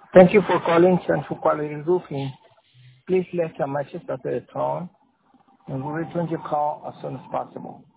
Thank you for calling Central Quality Roofing. Please leave a message after the tone, and we'll return your call as soon as possible.